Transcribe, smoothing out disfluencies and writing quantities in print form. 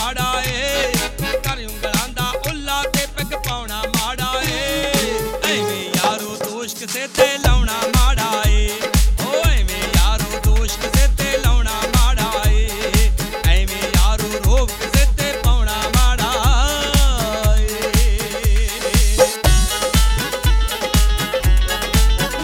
ਮਾੜਾ ਏ, ਕਰ ਉਂਗਲਾਂ ਦਾ ਉੱਲਾ ਤੇ ਪੈਗ ਪਾਉਣਾ ਮਾੜਾ ਏ, ਐਵੇਂ ਯਾਰੋ ਦੋਸ਼ ਕਿਸੇ ਤੇ ਲਾਉਣਾ ਮਾੜਾ ਏ।